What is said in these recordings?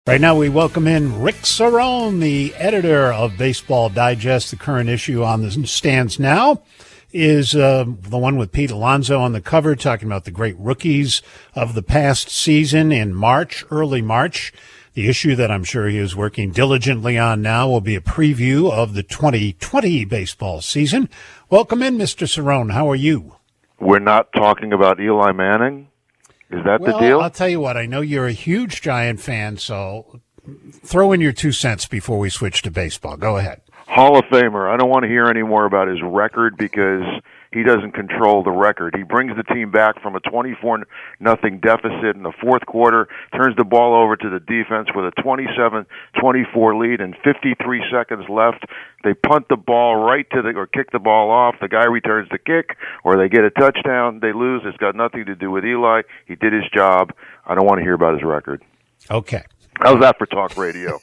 Right now, we welcome in Rick Cerrone, the editor of Baseball Digest. The current issue on the stands now is the one with Pete Alonso on the cover, talking about the great rookies of the past season in March, early March. The issue that I'm sure he is working diligently on now will be a preview of the 2020 baseball season. Welcome in, Mr. Cerrone. How are you? We're not talking about Eli Manning? Is that the deal? I'll tell you what, I know you're a huge Giant fan, so throw in your 2 cents before we switch to baseball. Go ahead. Hall of Famer. I don't want to hear any more about his record because he doesn't control the record. He brings the team back from a 24-0 deficit in the fourth quarter, turns the ball over to the defense with a 27-24 lead and 53 seconds left. They punt the ball or kick the ball off. The guy returns the kick, or they get a touchdown. They lose. It's got nothing to do with Eli. He did his job. I don't want to hear about his record. Okay. How's that for talk radio?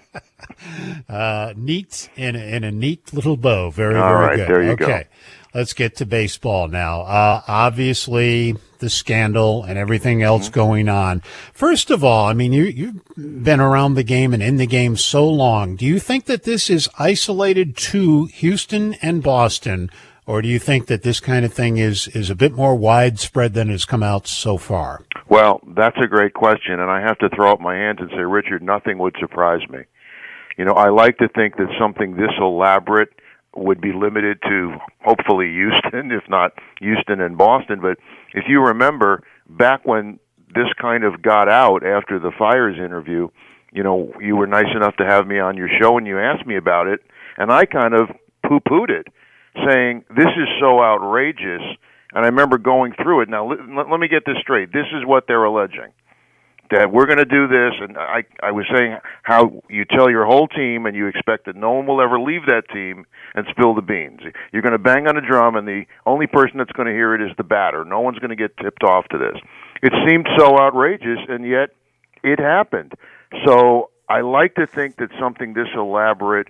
Neat in a neat little bow. Very, All very right, good. there you go. Let's get to baseball now. Obviously, the scandal and everything else going on. First of all, I mean, you've been around the game and in the game so long. Do you think that this is isolated to Houston and Boston, or do you think that this kind of thing is a bit more widespread than has come out so far? Well, that's a great question, and I have to throw up my hands and say, Richard, nothing would surprise me. You know, I like to think that something this elaborate would be limited to hopefully Houston, if not Houston and Boston. But if you remember, back when this kind of got out after the Fires interview, you know, you were nice enough to have me on your show and you asked me about it, and I kind of poo-pooed it, saying, this is so outrageous. And I remember going through it. Now, let me get this straight. This is what they're alleging, that we're going to do this. And I was saying how you tell your whole team and you expect that no one will ever leave that team and spill the beans. You're going to bang on a drum, and the only person that's going to hear it is the batter. No one's going to get tipped off to this. It seemed so outrageous, and yet it happened. So I like to think that something this elaborate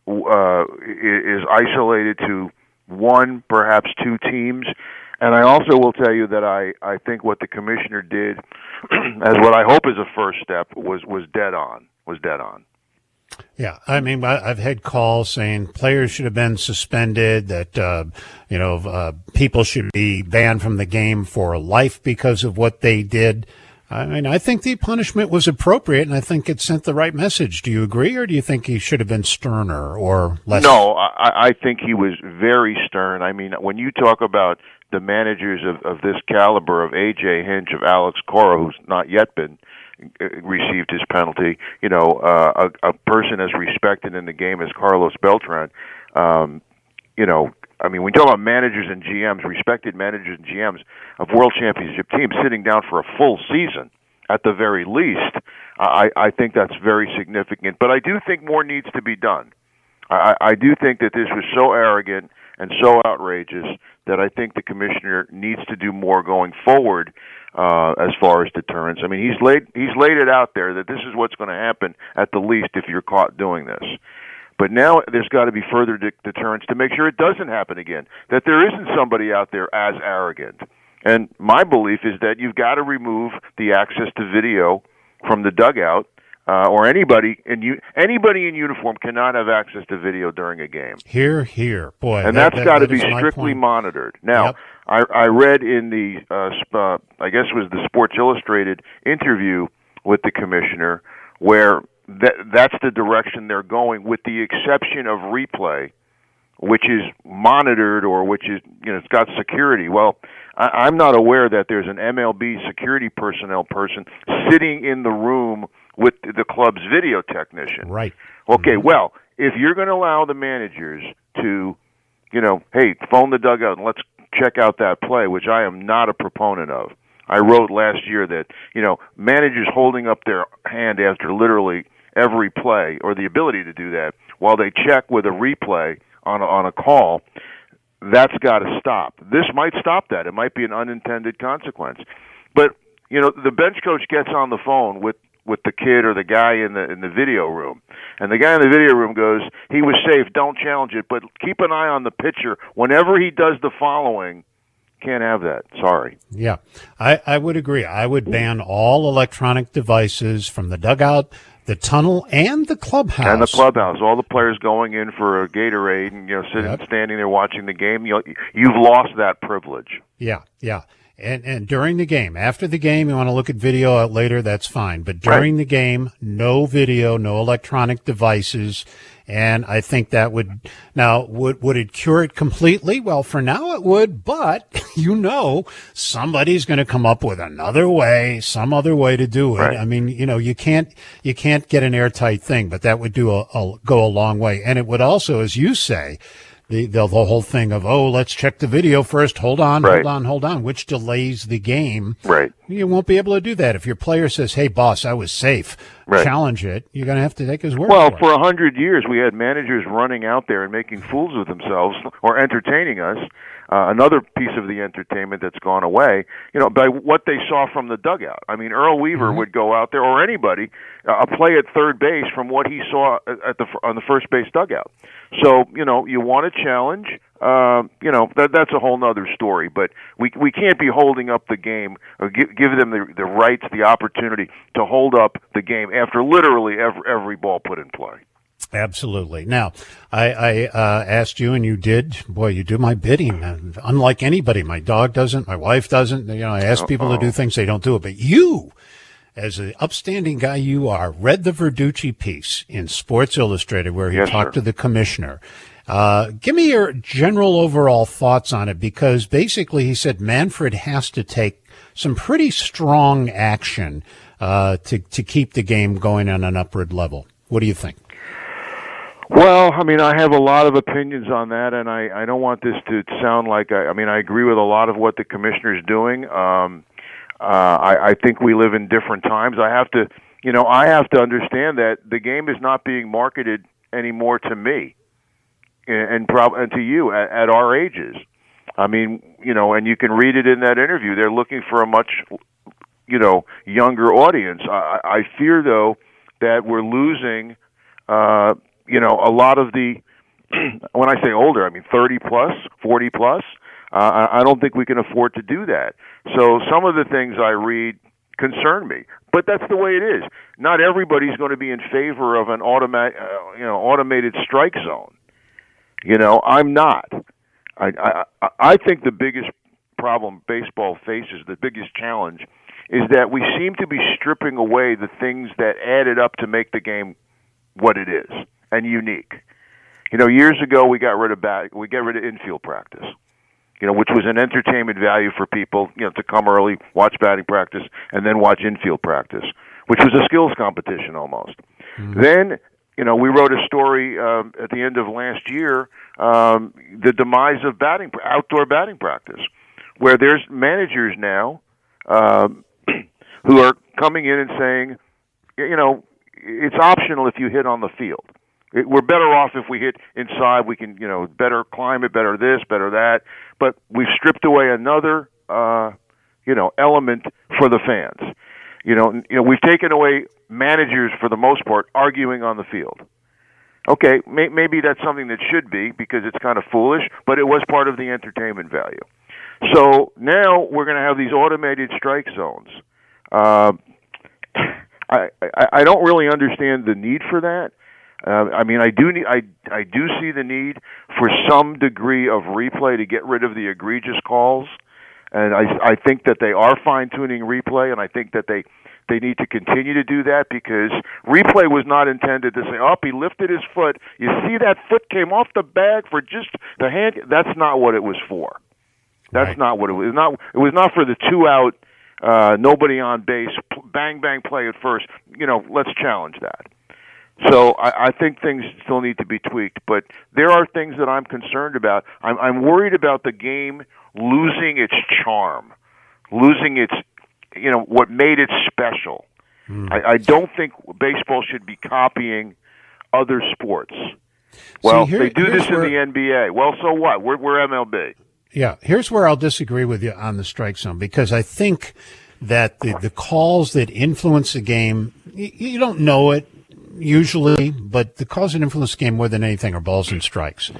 is isolated to one, perhaps two teams. And I also will tell you that I think what the commissioner did, as what I hope is a first step, was dead on. Yeah, I mean, I've had calls saying players should have been suspended, that people should be banned from the game for life because of what they did. I mean, I think the punishment was appropriate, and I think it sent the right message. Do you agree, or do you think he should have been sterner or less? No, I think he was very stern. I mean, when you talk about the managers of this caliber, of A.J. Hinch, of Alex Cora, who's not yet received his penalty, you know, a person as respected in the game as Carlos Beltran, you know, I mean, when you talk about managers and GMs, respected managers and GMs of world championship teams sitting down for a full season, at the very least, I think that's very significant. But I do think more needs to be done. I do think that this was so arrogant and so outrageous that I think the commissioner needs to do more going forward as far as deterrence. I mean, he's laid it out there that this is what's going to happen at the least if you're caught doing this. But now there's got to be further deterrence to make sure it doesn't happen again, that there isn't somebody out there as arrogant. And my belief is that you've got to remove the access to video from the dugout, or anybody in uniform cannot have access to video during a game. Hear, hear. Boy, and that's got to be strictly monitored. Now, yep. I read in the, I guess it was the Sports Illustrated interview with the commissioner, where that's the direction they're going, with the exception of replay, which is monitored, or which is, you know, it's got security. Well, I'm not aware that there's an MLB security personnel person sitting in the room with the club's video technician. Right. Okay, well, if you're going to allow the managers to, you know, hey, phone the dugout and let's check out that play, which I am not a proponent of. I wrote last year that, you know, managers holding up their hand after literally every play, or the ability to do that, while they check with a replay on a call, that's got to stop. This might stop that. It might be an unintended consequence. But, you know, the bench coach gets on the phone with the kid or the guy in the video room, and the guy in the video room goes, he was safe, don't challenge it, but keep an eye on the pitcher. Whenever he does the following, Can't have that. Sorry. Yeah, I would agree. I would ban all electronic devices from the dugout, the tunnel, and the clubhouse. And the clubhouse. All the players going in for a Gatorade and, sitting, standing there watching the game. You've lost that privilege. Yeah, yeah. And during the game, after the game, you want to look at video out later, that's fine. But during the game, no video, no electronic devices. And I think that would it cure it completely? Well, for now it would, but somebody's going to come up with another way, some other way to do it. Right. I mean, you can't get an airtight thing, but that would go a long way. And it would also, as you say, the whole thing of, let's check the video first. Hold on, which delays the game. Right. You won't be able to do that. If your player says, hey, boss, I was safe, challenge it, you're going to have to take his word for it. Well, for 100 years, we had managers running out there and making fools of themselves or entertaining us. Another piece of the entertainment that's gone away, by what they saw from the dugout. I mean, Earl Weaver would go out there, or anybody, play at third base from what he saw on the first base dugout. So, you want a challenge, that's a whole nother story. But we can't be holding up the game or give them the rights, the opportunity to hold up the game after literally every ball put in play. Absolutely. Now, I asked you, and you did. Boy, you do my bidding. Unlike anybody, my dog doesn't, my wife doesn't. I ask people to do things, they don't do it. But you, as an upstanding guy you are, read the Verducci piece in Sports Illustrated where he talked to the commissioner. Give me your general overall thoughts on it, because basically he said Manfred has to take some pretty strong action to keep the game going on an upward level. What do you think? Well, I mean, I have a lot of opinions on that, and I don't want this to sound like I agree with a lot of what the commissioner's doing. I think we live in different times. I have to understand that the game is not being marketed anymore to me and to you at our ages. I mean, and you can read it in that interview. They're looking for a much, younger audience. I fear, though, that we're losing, a lot of the, when I say older, I mean 30 plus, 40 plus. I don't think we can afford to do that. So some of the things I read concern me, but that's the way it is. Not everybody's going to be in favor of an automated strike zone. I'm not. I think the biggest problem baseball faces, the biggest challenge, is that we seem to be stripping away the things that added up to make the game what it is and unique. Years ago we got rid of infield practice, which was an entertainment value for people, to come early, watch batting practice, and then watch infield practice, which was a skills competition almost. Mm-hmm. Then, we wrote a story at the end of last year, the demise of outdoor batting practice, where there's managers now who are coming in and saying, it's optional if you hit on the field. We're better off if we hit inside. We can, better climate, better this, better that. But we've stripped away another, element for the fans. We've taken away managers, for the most part, arguing on the field. Okay, maybe that's something that should be, because it's kind of foolish, but it was part of the entertainment value. So now we're going to have these automated strike zones. I don't really understand the need for that. I do see the need for some degree of replay to get rid of the egregious calls, and I think that they are fine-tuning replay, and I think that they need to continue to do that, because replay was not intended to say, he lifted his foot. You see that foot came off the bag for just the hand? That's not what it was for. That's not what it was. It was not for the 2-out, nobody on base, bang, bang play at first. Let's challenge that. So I think things still need to be tweaked, but there are things that I'm concerned about. I'm worried about the game losing its charm, losing its, what made it special. I don't think baseball should be copying other sports. Well, they do this in the NBA. Well, so what? We're MLB. Yeah, here's where I'll disagree with you on the strike zone, because I think that the calls that influence the game, you don't know it usually, but the calls that influence the game more than anything are balls and strikes.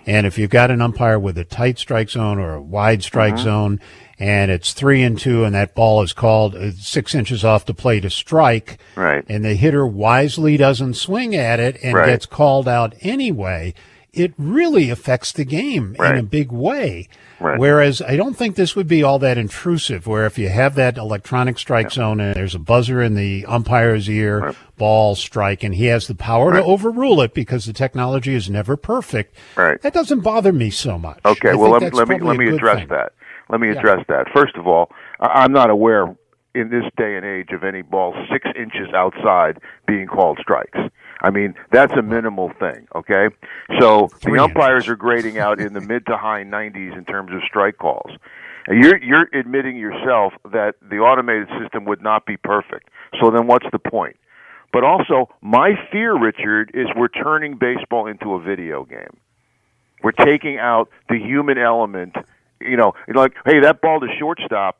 And if you've got an umpire with a tight strike zone or a wide strike zone, and it's 3-2, and that ball is called 6 inches off the plate a strike, right, and the hitter wisely doesn't swing at it and gets called out anyway, it really affects the game in a big way. Right. Whereas I don't think this would be all that intrusive, where if you have that electronic strike zone and there's a buzzer in the umpire's ear, ball, strike, and he has the power to overrule it because the technology is never perfect, that doesn't bother me so much. Okay, well, let me address that. Let me address that. First of all, I'm not aware in this day and age of any ball 6 inches outside being called strikes. I mean, that's a minimal thing, okay? So the umpires are grading out in the mid to high 90s in terms of strike calls. And you're admitting yourself that the automated system would not be perfect. So then what's the point? But also, my fear, Richard, is we're turning baseball into a video game. We're taking out the human element. You know, like, hey, that ball to shortstop,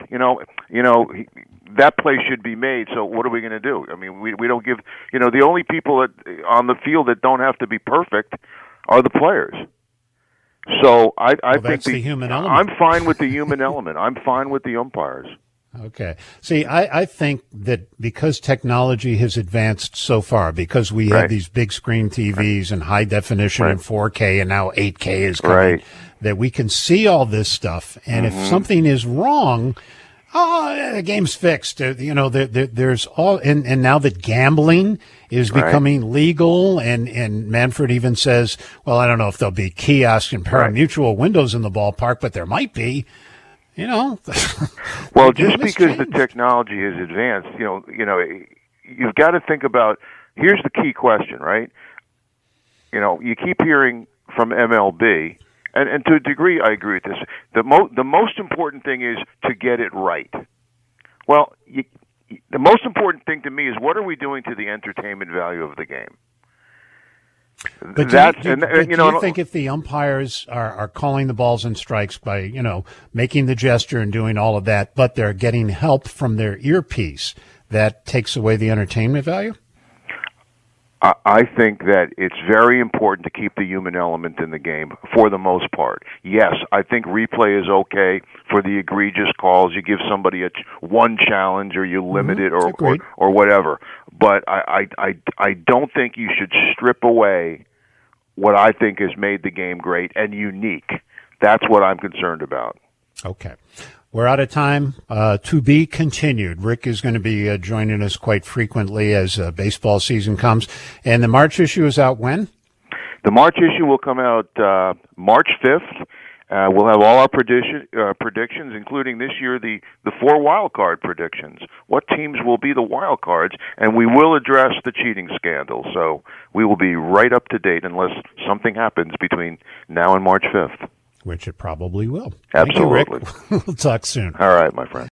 that play should be made, so what are we going to do? I mean, we don't give, the only people on the field that don't have to be perfect are the players. So I think the human element. I'm fine with the human element. I'm fine with the umpires. Okay. See, I think that because technology has advanced so far, because we have these big screen TVs and high definition and 4K and now 8K is coming, that we can see all this stuff. And if something is wrong, the game's fixed. There's all, and now that gambling is becoming legal, and Manfred even says, well, I don't know if there'll be kiosks and pari-mutuel windows in the ballpark, but there might be. Well, just because the technology has advanced, you've got to think about. Here's the key question, right? You keep hearing from MLB, and to a degree, I agree with this. The most important thing is to get it right. Well, the most important thing to me is what are we doing to the entertainment value of the game? But do you think if the umpires are calling the balls and strikes by, making the gesture and doing all of that, but they're getting help from their earpiece, that takes away the entertainment value? I think that it's very important to keep the human element in the game for the most part. Yes, I think replay is okay for the egregious calls. You give somebody one challenge, or you limit it, or whatever. But I don't think you should strip away what I think has made the game great and unique. That's what I'm concerned about. Okay. We're out of time. To be continued. Rick is going to be joining us quite frequently as baseball season comes. And the March issue is out when? The March issue will come out March 5th. We'll have all our predictions, including this year the 4 wild card predictions. What teams will be the wild cards, and we will address the cheating scandal. So we will be right up to date unless something happens between now and March 5th. Which it probably will. Absolutely. Thank you, Rick. We'll talk soon. All right, my friend.